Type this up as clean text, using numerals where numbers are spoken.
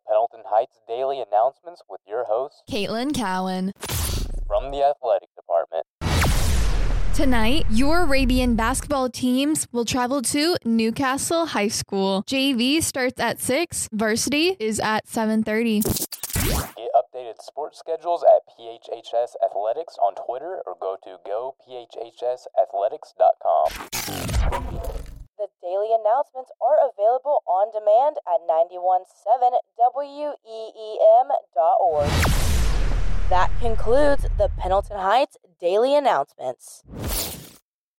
Pendleton Heights Daily Announcements with your host, Caitlin Cowan. From the Athletic Department. Tonight, your Arabian basketball teams will travel to Newcastle High School. JV starts at 6, varsity is at 7:30. Get updated sports schedules at PHHS Athletics on Twitter or go to gophhsathletics.com. The daily announcements are available on demand at 917weem.org. That concludes the Pendleton Heights Daily Announcements.